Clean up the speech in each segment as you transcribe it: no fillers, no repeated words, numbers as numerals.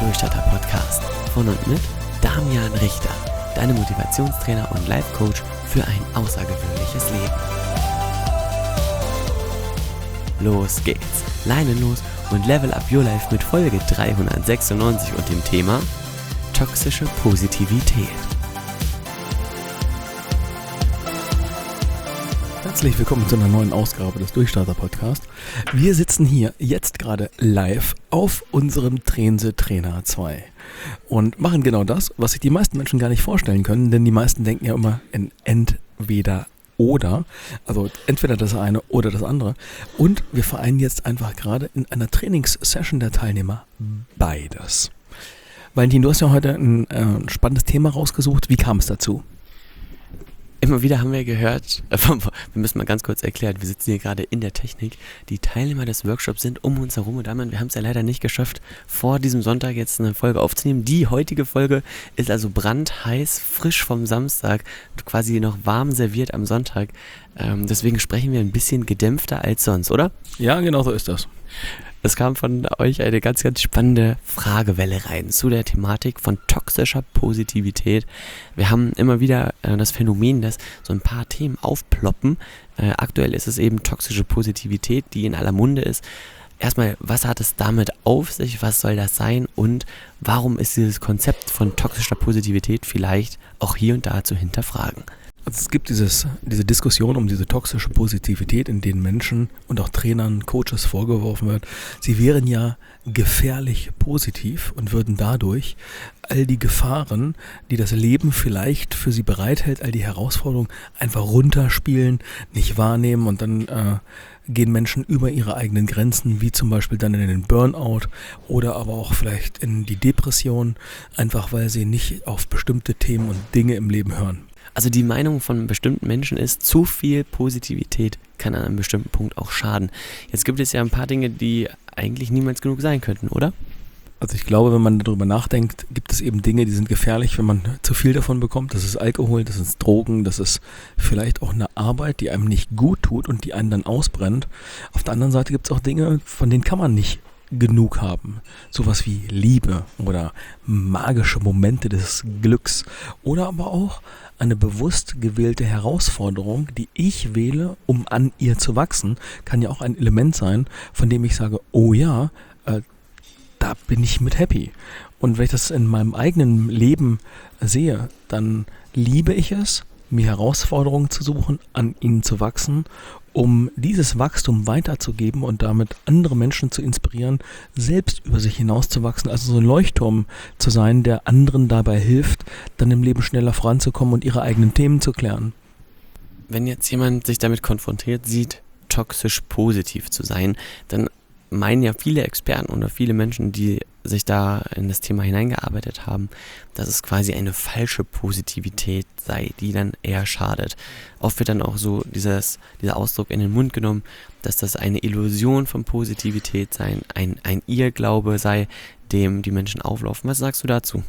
Durchstarter-Podcast von und mit Damian Richter, deinem Motivationstrainer und Life-Coach für ein außergewöhnliches Leben. Los geht's, Leinen los und level up your life mit Folge 396 und dem Thema toxische Positivität. Herzlich willkommen zu einer neuen Ausgabe des Durchstarter-Podcasts. Wir sitzen hier jetzt gerade live auf unserem Trense Trainer 2 und machen genau das, was sich die meisten Menschen gar nicht vorstellen können, denn die meisten denken ja immer in entweder oder, also entweder das eine oder das andere. Und wir vereinen jetzt einfach gerade in einer Trainingssession der Teilnehmer beides. Valentin, du hast ja heute ein spannendes Thema rausgesucht. Wie kam es dazu? Immer wieder haben wir gehört, wir müssen mal ganz kurz erklären, wir sitzen hier gerade in der Technik, die Teilnehmer des Workshops sind um uns herum und wir haben es ja leider nicht geschafft, vor diesem Sonntag jetzt eine Folge aufzunehmen. Die heutige Folge ist also brandheiß, frisch vom Samstag, quasi noch warm serviert am Sonntag, deswegen sprechen wir ein bisschen gedämpfter als sonst, oder? Ja, genau so ist das. Es kam von euch eine ganz, ganz spannende Fragewelle rein zu der Thematik von toxischer Positivität. Wir haben immer wieder das Phänomen, dass so ein paar Themen aufploppen. Aktuell ist es eben toxische Positivität, die in aller Munde ist. Erstmal, was hat es damit auf sich? Was soll das sein? Und warum ist dieses Konzept von toxischer Positivität vielleicht auch hier und da zu hinterfragen? Also es gibt diese Diskussion um diese toxische Positivität, in denen Menschen und auch Trainern, Coaches vorgeworfen wird, sie wären ja gefährlich positiv und würden dadurch all die Gefahren, die das Leben vielleicht für sie bereithält, all die Herausforderungen einfach runterspielen, nicht wahrnehmen und dann gehen Menschen über ihre eigenen Grenzen, wie zum Beispiel dann in den Burnout oder aber auch vielleicht in die Depression, einfach weil sie nicht auf bestimmte Themen und Dinge im Leben hören. Also die Meinung von bestimmten Menschen ist, zu viel Positivität kann an einem bestimmten Punkt auch schaden. Jetzt gibt es ja ein paar Dinge, die eigentlich niemals genug sein könnten, oder? Also ich glaube, wenn man darüber nachdenkt, gibt es eben Dinge, die sind gefährlich, wenn man zu viel davon bekommt. Das ist Alkohol, das ist Drogen, das ist vielleicht auch eine Arbeit, die einem nicht gut tut und die einen dann ausbrennt. Auf der anderen Seite gibt es auch Dinge, von denen kann man nicht genug haben. Sowas wie Liebe oder magische Momente des Glücks oder aber auch eine bewusst gewählte Herausforderung, die ich wähle, um an ihr zu wachsen, kann ja auch ein Element sein, von dem ich sage, oh ja, da bin ich mit happy. Und wenn ich das in meinem eigenen Leben sehe, dann liebe ich es, mir Herausforderungen zu suchen, an ihnen zu wachsen, um dieses Wachstum weiterzugeben und damit andere Menschen zu inspirieren, selbst über sich hinauszuwachsen, also so ein Leuchtturm zu sein, der anderen dabei hilft, dann im Leben schneller voranzukommen und ihre eigenen Themen zu klären. Wenn jetzt jemand sich damit konfrontiert sieht, toxisch positiv zu sein, dann meinen ja viele Experten oder viele Menschen, die sich da in das Thema hineingearbeitet haben, dass es quasi eine falsche Positivität sei, die dann eher schadet. Oft wird dann auch so dieser Ausdruck in den Mund genommen, dass das eine Illusion von Positivität sei, ein Irrglaube sei, dem die Menschen auflaufen. Was sagst du dazu?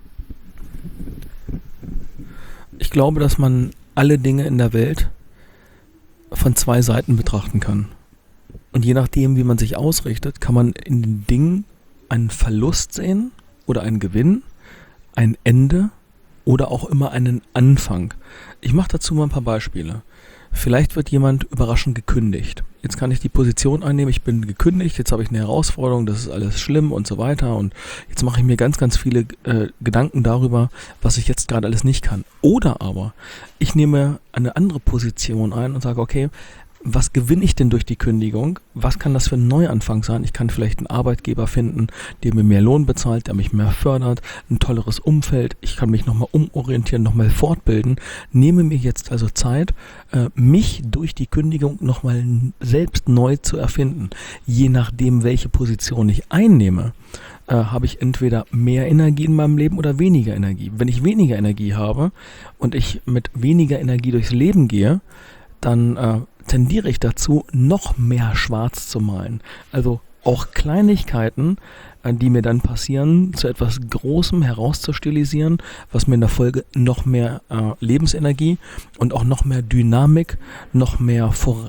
Ich glaube, dass man alle Dinge in der Welt von zwei Seiten betrachten kann. Und je nachdem, wie man sich ausrichtet, kann man in den Dingen einen Verlust sehen oder einen Gewinn, ein Ende oder auch immer einen Anfang. Ich mache dazu mal ein paar Beispiele. Vielleicht wird jemand überraschend gekündigt. Jetzt kann ich die Position einnehmen, ich bin gekündigt, jetzt habe ich eine Herausforderung, das ist alles schlimm und so weiter. Und jetzt mache ich mir ganz, ganz viele Gedanken darüber, was ich jetzt gerade alles nicht kann. Oder aber ich nehme eine andere Position ein und sage, okay, was gewinne ich denn durch die Kündigung? Was kann das für ein Neuanfang sein? Ich kann vielleicht einen Arbeitgeber finden, der mir mehr Lohn bezahlt, der mich mehr fördert, ein tolleres Umfeld. Ich kann mich nochmal umorientieren, nochmal fortbilden. Nehme mir jetzt also Zeit, mich durch die Kündigung nochmal selbst neu zu erfinden. Je nachdem, welche Position ich einnehme, habe ich entweder mehr Energie in meinem Leben oder weniger Energie. Wenn ich weniger Energie habe und ich mit weniger Energie durchs Leben gehe, dann tendiere ich dazu, noch mehr schwarz zu malen. Also auch Kleinigkeiten, die mir dann passieren, zu etwas Großem herauszustilisieren, was mir in der Folge noch mehr Lebensenergie und auch noch mehr Dynamik, noch mehr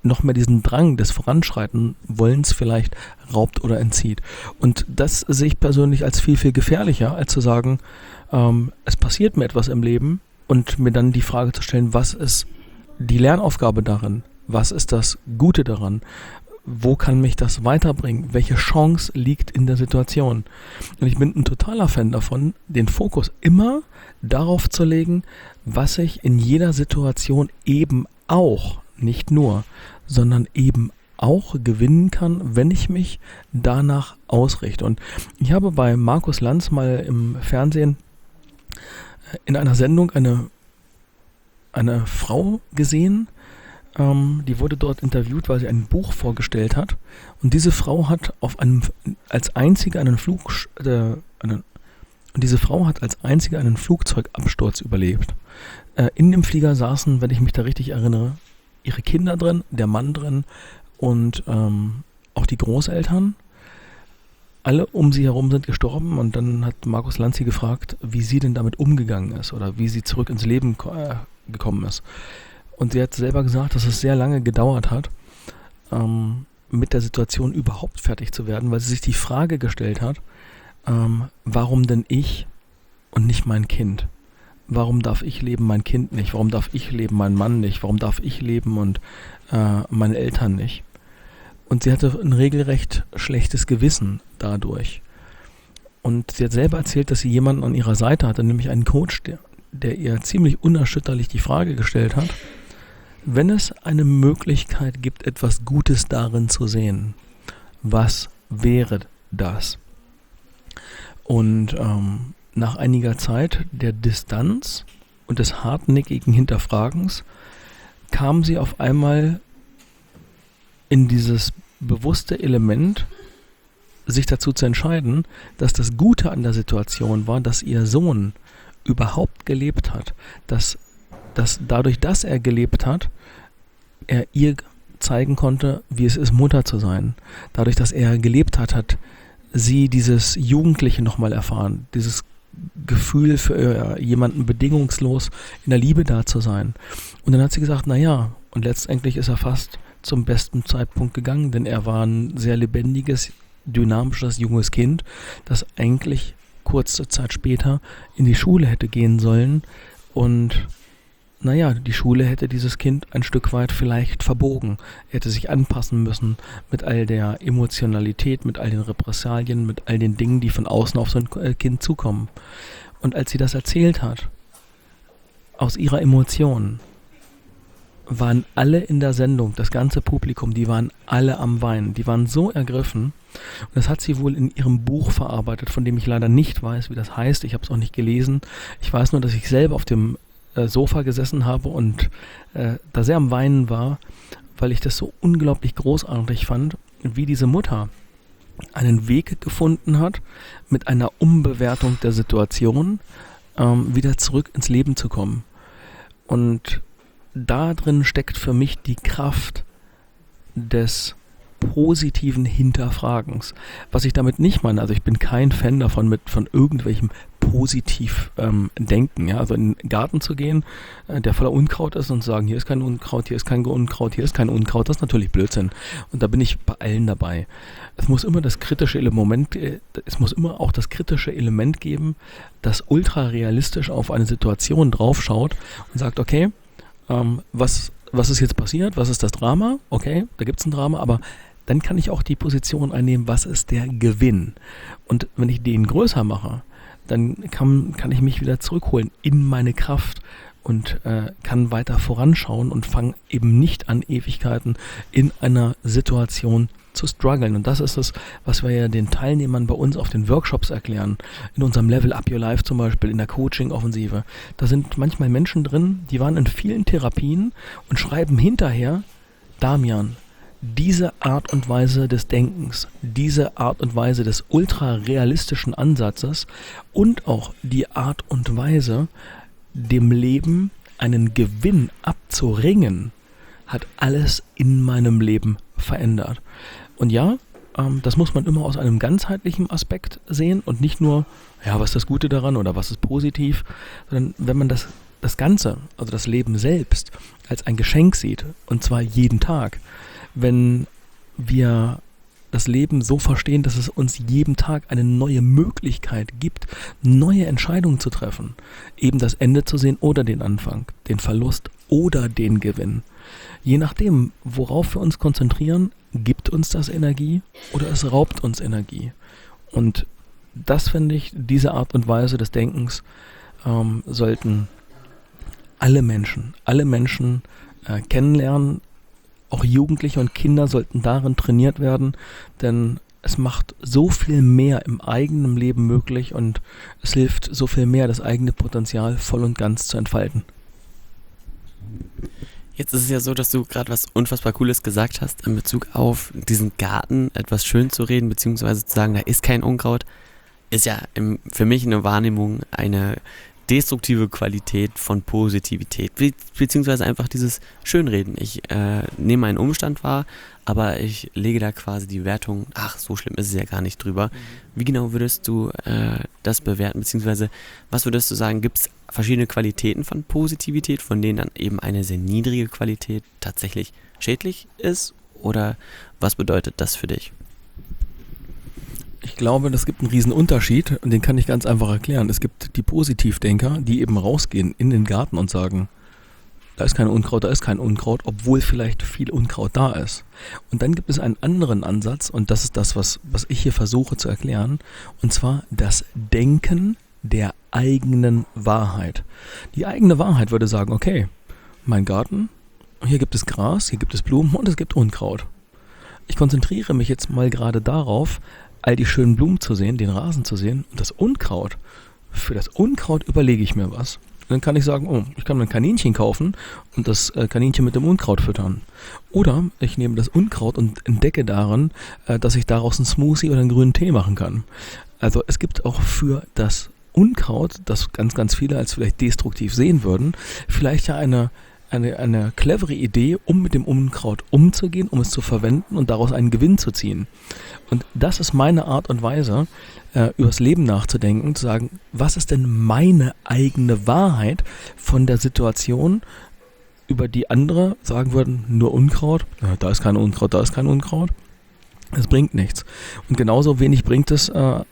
noch mehr diesen Drang des Voranschreiten-Wollens vielleicht raubt oder entzieht. Und das sehe ich persönlich als viel, viel gefährlicher, als zu sagen, es passiert mir etwas im Leben und mir dann die Frage zu stellen, was ist die Lernaufgabe darin? Was ist das Gute daran? Wo kann mich das weiterbringen? Welche Chance liegt in der Situation? Und ich bin ein totaler Fan davon, den Fokus immer darauf zu legen, was ich in jeder Situation eben auch, nicht nur, sondern eben auch gewinnen kann, wenn ich mich danach ausrichte. Und ich habe bei Markus Lanz mal im Fernsehen in einer Sendung eine Frau gesehen, die wurde dort interviewt, weil sie ein Buch vorgestellt hat. Und diese Frau hat als einzige einen Flugzeugabsturz überlebt. In dem Flieger saßen, wenn ich mich da richtig erinnere, ihre Kinder drin, der Mann drin und auch die Großeltern. Alle um sie herum sind gestorben und dann hat Markus Lanz sie gefragt, wie sie denn damit umgegangen ist oder wie sie zurück ins Leben gekommen ist. Und sie hat selber gesagt, dass es sehr lange gedauert hat, mit der Situation überhaupt fertig zu werden, weil sie sich die Frage gestellt hat, warum denn ich und nicht mein Kind? Warum darf ich leben, mein Kind nicht? Warum darf ich leben, mein Mann nicht? Warum darf ich leben und meine Eltern nicht? Und sie hatte ein regelrecht schlechtes Gewissen dadurch. Und sie hat selber erzählt, dass sie jemanden an ihrer Seite hatte, nämlich einen Coach, der ihr ziemlich unerschütterlich die Frage gestellt hat, wenn es eine Möglichkeit gibt, etwas Gutes darin zu sehen, was wäre das? Und nach einiger Zeit der Distanz und des hartnäckigen Hinterfragens kam sie auf einmal in dieses bewusste Element, sich dazu zu entscheiden, dass das Gute an der Situation war, dass ihr Sohn überhaupt gelebt hat, dass dadurch, dass er gelebt hat, er ihr zeigen konnte, wie es ist, Mutter zu sein. Dadurch, dass er gelebt hat, hat sie dieses Jugendliche nochmal erfahren, dieses Gefühl für jemanden bedingungslos in der Liebe da zu sein. Und dann hat sie gesagt, naja, und letztendlich ist er fast zum besten Zeitpunkt gegangen, denn er war ein sehr lebendiges, dynamisches, junges Kind, das eigentlich kurze Zeit später in die Schule hätte gehen sollen und naja, die Schule hätte dieses Kind ein Stück weit vielleicht verbogen. Er hätte sich anpassen müssen mit all der Emotionalität, mit all den Repressalien, mit all den Dingen, die von außen auf so ein Kind zukommen. Und als sie das erzählt hat, aus ihrer Emotion, waren alle in der Sendung, das ganze Publikum, die waren alle am Weinen. Die waren so ergriffen. Und das hat sie wohl in ihrem Buch verarbeitet, von dem ich leider nicht weiß, wie das heißt. Ich habe es auch nicht gelesen. Ich weiß nur, dass ich selber auf dem Sofa gesessen habe und da sehr am Weinen war, weil ich das so unglaublich großartig fand, wie diese Mutter einen Weg gefunden hat, mit einer Umbewertung der Situation wieder zurück ins Leben zu kommen. Und da drin steckt für mich die Kraft des positiven Hinterfragens. Was ich damit nicht meine, also ich bin kein Fan davon, von irgendwelchem positiv denken, ja, also in den Garten zu gehen, der voller Unkraut ist und zu sagen, hier ist kein Unkraut, hier ist kein Unkraut, hier ist kein Unkraut, das ist natürlich Blödsinn. Und da bin ich bei allen dabei. Es muss immer auch das kritische Element geben, das ultra realistisch auf eine Situation draufschaut und sagt, okay, was ist jetzt passiert, was ist das Drama? Okay, da gibt es ein Drama, aber dann kann ich auch die Position einnehmen, was ist der Gewinn? Und wenn ich den größer mache, dann kann ich mich wieder zurückholen in meine Kraft und kann weiter voranschauen und fange eben nicht an, Ewigkeiten in einer Situation zu strugglen. Und das ist es, was wir ja den Teilnehmern bei uns auf den Workshops erklären. In unserem Level Up Your Life zum Beispiel, in der Coaching-Offensive. Da sind manchmal Menschen drin, die waren in vielen Therapien und schreiben hinterher, Damian, diese Art und Weise des Denkens, diese Art und Weise des ultra-realistischen Ansatzes und auch die Art und Weise, dem Leben einen Gewinn abzuringen, hat alles in meinem Leben verändert. Und ja, das muss man immer aus einem ganzheitlichen Aspekt sehen und nicht nur, ja, was ist das Gute daran oder was ist positiv, sondern wenn man das Ganze, also das Leben selbst, als ein Geschenk sieht, und zwar jeden Tag, wenn wir das Leben so verstehen, dass es uns jeden Tag eine neue Möglichkeit gibt, neue Entscheidungen zu treffen, eben das Ende zu sehen oder den Anfang, den Verlust oder den Gewinn. Je nachdem, worauf wir uns konzentrieren, gibt uns das Energie oder es raubt uns Energie. Und das finde ich, diese Art und Weise des Denkens sollten alle Menschen kennenlernen. Auch Jugendliche und Kinder sollten darin trainiert werden, denn es macht so viel mehr im eigenen Leben möglich und es hilft so viel mehr, das eigene Potenzial voll und ganz zu entfalten. Jetzt ist es ja so, dass du gerade was unfassbar Cooles gesagt hast in Bezug auf diesen Garten, etwas schön zu reden, beziehungsweise zu sagen, da ist kein Unkraut, ist ja für mich eine Wahrnehmung, eine destruktive Qualität von Positivität, beziehungsweise einfach dieses Schönreden. Ich nehme einen Umstand wahr, aber ich lege da quasi die Wertung, ach, so schlimm ist es ja gar nicht drüber. Wie genau würdest du das bewerten, beziehungsweise was würdest du sagen, gibt es verschiedene Qualitäten von Positivität, von denen dann eben eine sehr niedrige Qualität tatsächlich schädlich ist? Oder was bedeutet das für dich? Ich glaube, das gibt einen riesen Unterschied und den kann ich ganz einfach erklären. Es gibt die Positivdenker, die eben rausgehen in den Garten und sagen, da ist kein Unkraut, obwohl vielleicht viel Unkraut da ist. Und dann gibt es einen anderen Ansatz und das ist das, was ich hier versuche zu erklären, und zwar das Denken der eigenen Wahrheit. Die eigene Wahrheit würde sagen, okay, mein Garten, hier gibt es Gras, hier gibt es Blumen und es gibt Unkraut. Ich konzentriere mich jetzt mal gerade darauf, all die schönen Blumen zu sehen, den Rasen zu sehen und das Unkraut. Für das Unkraut überlege ich mir was. Und dann kann ich sagen, oh, ich kann mir ein Kaninchen kaufen und das Kaninchen mit dem Unkraut füttern. Oder ich nehme das Unkraut und entdecke darin, dass ich daraus einen Smoothie oder einen grünen Tee machen kann. Also es gibt auch für das Unkraut, das ganz, ganz viele als vielleicht destruktiv sehen würden, vielleicht ja eine clevere Idee, um mit dem Unkraut umzugehen, um es zu verwenden und daraus einen Gewinn zu ziehen. Und das ist meine Art und Weise, übers Leben nachzudenken, zu sagen, was ist denn meine eigene Wahrheit von der Situation, über die andere sagen würden, nur Unkraut, da ist kein Unkraut, da ist kein Unkraut. Das bringt nichts. Und genauso wenig bringt es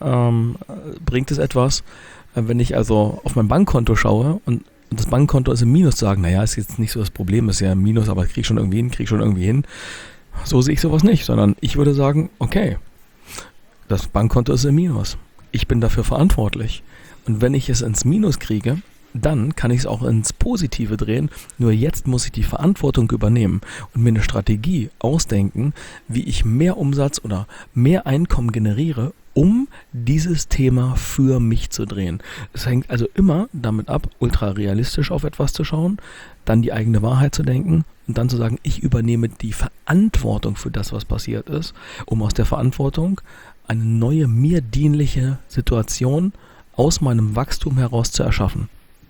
etwas, wenn ich also auf mein Bankkonto schaue und das Bankkonto ist im Minus, sagen, naja, ist jetzt nicht so das Problem, ist ja im Minus, aber krieg schon irgendwie hin. So sehe ich sowas nicht, sondern ich würde sagen, okay, das Bankkonto ist im Minus. Ich bin dafür verantwortlich. Und wenn ich es ins Minus kriege, dann kann ich es auch ins Positive drehen. Nur jetzt muss ich die Verantwortung übernehmen und mir eine Strategie ausdenken, wie ich mehr Umsatz oder mehr Einkommen generiere, um dieses Thema für mich zu drehen. Es hängt also immer damit ab, ultra realistisch auf etwas zu schauen, dann die eigene Wahrheit zu denken und dann zu sagen, ich übernehme die Verantwortung für das, was passiert ist, um aus der Verantwortung eine neue, mir dienliche Situation aus meinem Wachstum heraus zu erschaffen.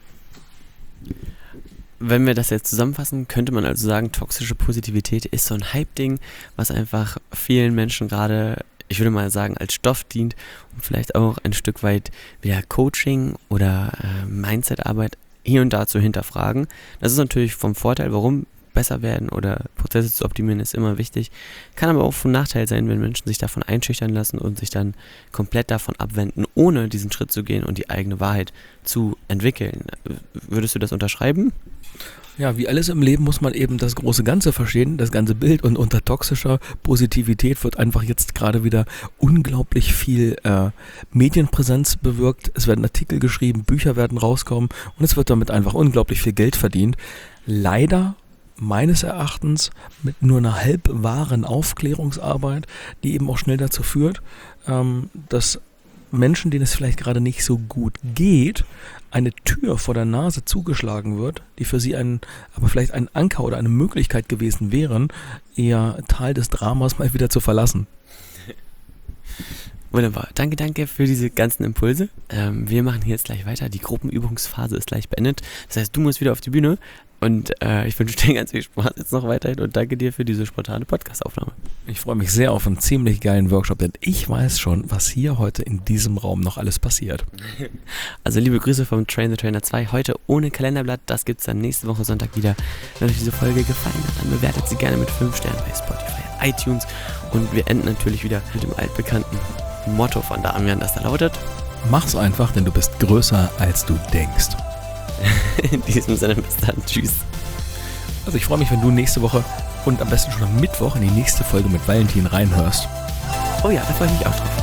Wenn wir das jetzt zusammenfassen, könnte man also sagen, toxische Positivität ist so ein Hype-Ding, was einfach vielen Menschen gerade, ich würde mal sagen, als Stoff dient und vielleicht auch ein Stück weit wieder Coaching oder Mindset-Arbeit hier und da zu hinterfragen. Das ist natürlich vom Vorteil, warum besser werden oder Prozesse zu optimieren ist immer wichtig. Kann aber auch von Nachteil sein, wenn Menschen sich davon einschüchtern lassen und sich dann komplett davon abwenden, ohne diesen Schritt zu gehen und die eigene Wahrheit zu entwickeln. Würdest du das unterschreiben? Ja, wie alles im Leben muss man eben das große Ganze verstehen, das ganze Bild, und unter toxischer Positivität wird einfach jetzt gerade wieder unglaublich viel Medienpräsenz bewirkt. Es werden Artikel geschrieben, Bücher werden rauskommen und es wird damit einfach unglaublich viel Geld verdient. Leider meines Erachtens mit nur einer halb wahren Aufklärungsarbeit, die eben auch schnell dazu führt, dass Menschen, denen es vielleicht gerade nicht so gut geht, eine Tür vor der Nase zugeschlagen wird, die für sie aber vielleicht ein Anker oder eine Möglichkeit gewesen wären, ihr Tal des Dramas mal wieder zu verlassen. Wunderbar. Danke für diese ganzen Impulse. Wir machen hier jetzt gleich weiter. Die Gruppenübungsphase ist gleich beendet. Das heißt, du musst wieder auf die Bühne Und ich wünsche dir ganz viel Spaß jetzt noch weiterhin und danke dir für diese spontane Podcast-Aufnahme. Ich freue mich sehr auf einen ziemlich geilen Workshop, denn ich weiß schon, was hier heute in diesem Raum noch alles passiert. Also liebe Grüße vom Train the Trainer 2, heute ohne Kalenderblatt, das gibt es dann nächste Woche Sonntag wieder. Wenn euch diese Folge gefallen hat, dann bewertet sie gerne mit 5 Sternen bei Spotify, iTunes und wir enden natürlich wieder mit dem altbekannten Motto von Damian, das da lautet: Mach's einfach, denn du bist größer, als du denkst. In diesem Sinne, bis dann, tschüss. Also ich freue mich, wenn du nächste Woche und am besten schon am Mittwoch in die nächste Folge mit Valentin reinhörst. Oh ja, da freue ich mich auch drauf.